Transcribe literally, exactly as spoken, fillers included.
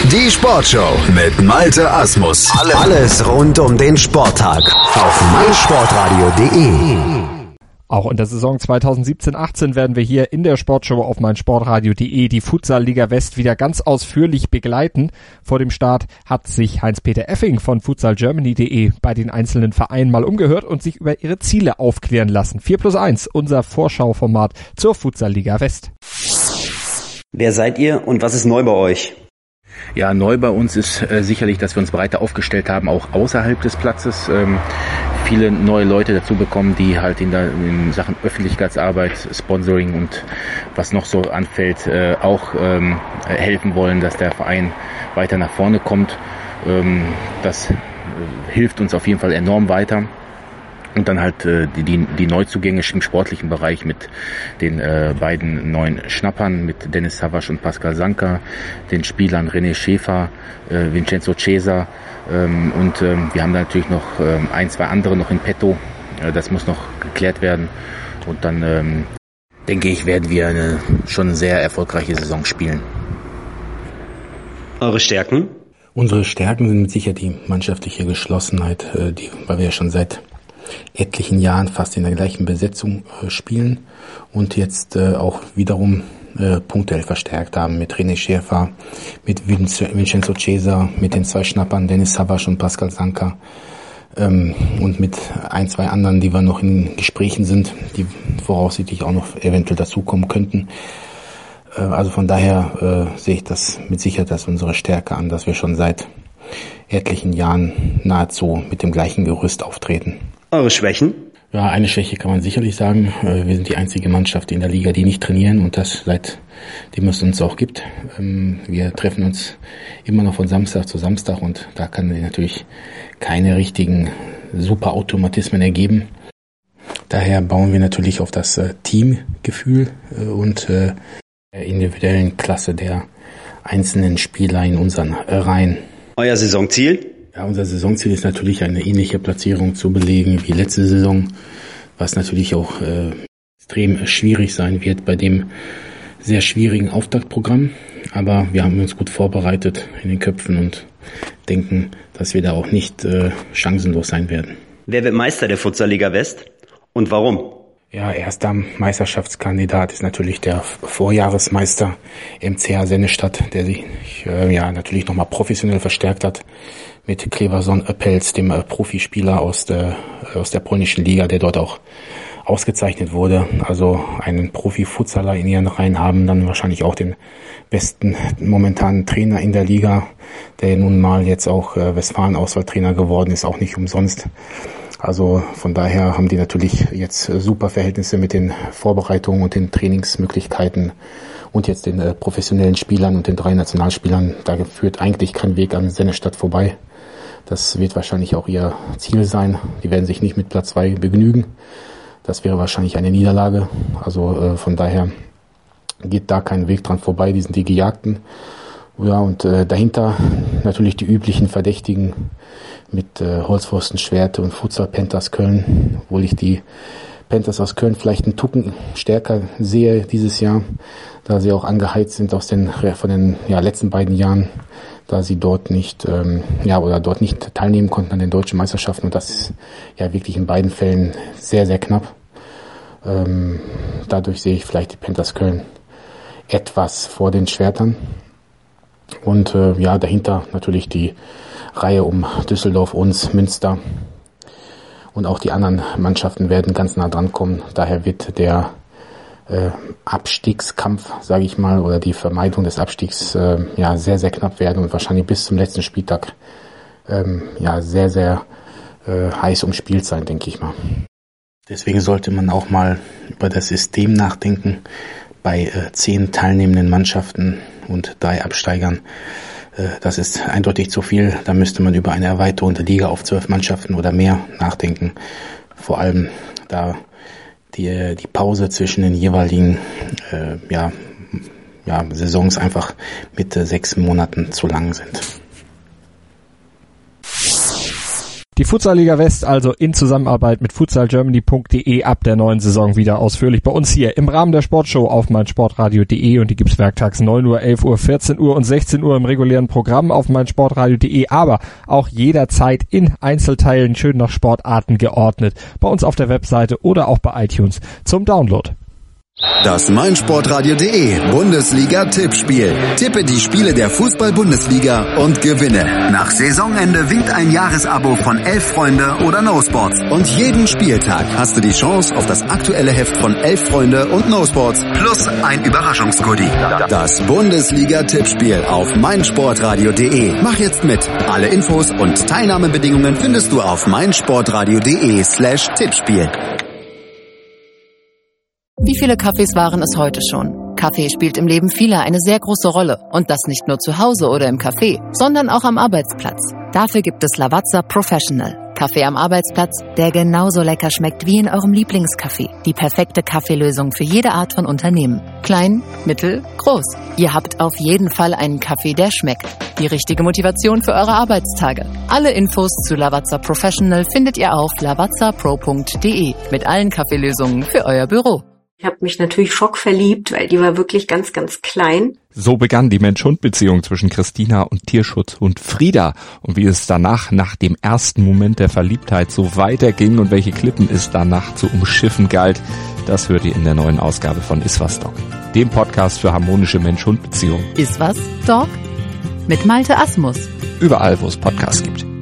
Die Sportshow mit Malte Asmus. Alles rund um den Sporttag auf meinsportradio punkt de. Auch in der Saison zweitausendsiebzehn achtzehn werden wir hier in der Sportshow auf meinsportradio punkt de die Futsal-Liga West wieder ganz ausführlich begleiten. Vor dem Start hat sich Heinz-Peter Effing von futsal germany punkt de bei den einzelnen Vereinen mal umgehört und sich über ihre Ziele aufklären lassen. vier plus eins, unser Vorschauformat zur Futsal-Liga West. Wer seid ihr und was ist neu bei euch? Ja, neu bei uns ist äh, sicherlich, dass wir uns breiter aufgestellt haben, auch außerhalb des Platzes. Ähm, viele neue Leute dazu bekommen, die halt in, der, in Sachen Öffentlichkeitsarbeit, Sponsoring und was noch so anfällt, äh, auch ähm, helfen wollen, dass der Verein weiter nach vorne kommt. Ähm, das äh, hilft uns auf jeden Fall enorm weiter. Und dann halt äh, die, die, die Neuzugänge im sportlichen Bereich mit den äh, beiden neuen Schnappern, mit Dennis Savas und Pascal Sanka, den Spielern René Schäfer, äh, Vincenzo Cesa ähm, und ähm, wir haben da natürlich noch ähm, ein, zwei andere noch in petto. Äh, das muss noch geklärt werden und dann ähm, denke ich, werden wir eine schon sehr erfolgreiche Saison spielen. Eure Stärken? Unsere Stärken sind mit Sicherheit die mannschaftliche Geschlossenheit, äh, die, weil wir ja schon seit etlichen Jahren fast in der gleichen Besetzung äh, spielen und jetzt äh, auch wiederum äh, punktuell verstärkt haben mit René Schäfer, mit Vince, Vincenzo Cesa, mit den zwei Schnappern Dennis Savas und Pascal Sanka ähm, und mit ein, zwei anderen, die wir noch in Gesprächen sind, die voraussichtlich auch noch eventuell dazukommen könnten. Äh, also von daher äh, sehe ich das mit Sicherheit als unsere Stärke an, dass wir schon seit etlichen Jahren nahezu mit dem gleichen Gerüst auftreten. Eure Schwächen? Ja, eine Schwäche kann man sicherlich sagen. Wir sind die einzige Mannschaft in der Liga, die nicht trainieren und das seitdem es uns auch gibt. Wir treffen uns immer noch von Samstag zu Samstag und da kann sich natürlich keine richtigen super Automatismen ergeben. Daher bauen wir natürlich auf das Teamgefühl und der individuellen Klasse der einzelnen Spieler in unseren Reihen. Euer Saisonziel? Ja, unser Saisonziel ist natürlich eine ähnliche Platzierung zu belegen wie letzte Saison, was natürlich auch äh, extrem schwierig sein wird bei dem sehr schwierigen Auftaktprogramm. Aber wir haben uns gut vorbereitet in den Köpfen und denken, dass wir da auch nicht äh, chancenlos sein werden. Wer wird Meister der Futsal-Liga West und warum? Ja, erster Meisterschaftskandidat ist natürlich der Vorjahresmeister M C H Sennestadt, der sich äh, ja natürlich nochmal professionell verstärkt hat mit Kleverson Öppels, dem äh, Profispieler aus der aus der polnischen Liga, der dort auch ausgezeichnet wurde. Also einen Profi-Futsaler in ihren Reihen haben, dann wahrscheinlich auch den besten momentanen Trainer in der Liga, der nun mal jetzt auch äh, Westfalen-Auswahltrainer geworden ist, auch nicht umsonst. Also von daher haben die natürlich jetzt super Verhältnisse mit den Vorbereitungen und den Trainingsmöglichkeiten und jetzt den äh, professionellen Spielern und den drei Nationalspielern. Da führt eigentlich kein Weg an Sennestadt vorbei. Das wird wahrscheinlich auch ihr Ziel sein. Die werden sich nicht mit Platz zwei begnügen. Das wäre wahrscheinlich eine Niederlage. Also äh, von daher geht da kein Weg dran vorbei. Die sind die Gejagten. Ja, und äh, dahinter natürlich die üblichen Verdächtigen mit äh, Holzpfosten, Schwerte und Futsal Panthers Köln, obwohl ich die Panthers aus Köln vielleicht einen Tucken stärker sehe dieses Jahr, da sie auch angeheizt sind aus den von den ja, letzten beiden Jahren, da sie dort nicht ähm, ja oder dort nicht teilnehmen konnten an den deutschen Meisterschaften und das ist ja wirklich in beiden Fällen sehr sehr knapp. Ähm, dadurch sehe ich vielleicht die Panthers Köln etwas vor den Schwertern. Und äh, ja, dahinter natürlich die Reihe um Düsseldorf, uns, Münster und auch die anderen Mannschaften werden ganz nah dran kommen. Daher wird der äh, Abstiegskampf, sage ich mal, oder die Vermeidung des Abstiegs äh, ja sehr, sehr knapp werden und wahrscheinlich bis zum letzten Spieltag ähm, ja sehr, sehr äh, heiß umspielt sein, denke ich mal. Deswegen sollte man auch mal über das System nachdenken. Bei äh, zehn teilnehmenden Mannschaften und drei Absteigern. Äh, das ist eindeutig zu viel. Da müsste man über eine Erweiterung der Liga auf zwölf Mannschaften oder mehr nachdenken. Vor allem, da die, die Pause zwischen den jeweiligen äh, ja, ja, Saisons einfach mit äh, sechs Monaten zu lang sind. Die Futsal-Liga West also in Zusammenarbeit mit futsal germany punkt de ab der neuen Saison wieder ausführlich bei uns hier im Rahmen der Sportshow auf meinsportradio punkt de und die gibt's werktags neun Uhr, elf Uhr, vierzehn Uhr und sechzehn Uhr im regulären Programm auf meinsportradio punkt de, aber auch jederzeit in Einzelteilen schön nach Sportarten geordnet bei uns auf der Webseite oder auch bei iTunes zum Download. Das meinsportradio punkt de Bundesliga-Tippspiel. Tippe die Spiele der Fußball-Bundesliga und gewinne. Nach Saisonende winkt ein Jahresabo von Elf Freunde oder No Sports. Und jeden Spieltag hast du die Chance auf das aktuelle Heft von Elf Freunde und No Sports plus ein Überraschungsgoodie. Das Bundesliga-Tippspiel auf meinsportradio punkt de. Mach jetzt mit. Alle Infos und Teilnahmebedingungen findest du auf meinsportradio punkt de slash Tippspiel. Wie viele Kaffees waren es heute schon? Kaffee spielt im Leben vieler eine sehr große Rolle. Und das nicht nur zu Hause oder im Café, sondern auch am Arbeitsplatz. Dafür gibt es Lavazza Professional. Kaffee am Arbeitsplatz, der genauso lecker schmeckt wie in eurem Lieblingscafé. Die perfekte Kaffeelösung für jede Art von Unternehmen. Klein, mittel, groß. Ihr habt auf jeden Fall einen Kaffee, der schmeckt. Die richtige Motivation für eure Arbeitstage. Alle Infos zu Lavazza Professional findet ihr auf lavazza pro punkt de mit allen Kaffeelösungen für euer Büro. Ich habe mich natürlich schockverliebt, weil die war wirklich ganz, ganz klein. So begann die Mensch-Hund-Beziehung zwischen Christina und Tierschutzhund Frieda. Und wie es danach, nach dem ersten Moment der Verliebtheit, so weiterging und welche Klippen es danach zu umschiffen galt, das hört ihr in der neuen Ausgabe von Iswas Dog, dem Podcast für harmonische Mensch-Hund-Beziehungen. Iswas Dog? Mit Malte Asmus. Überall, wo es Podcasts gibt.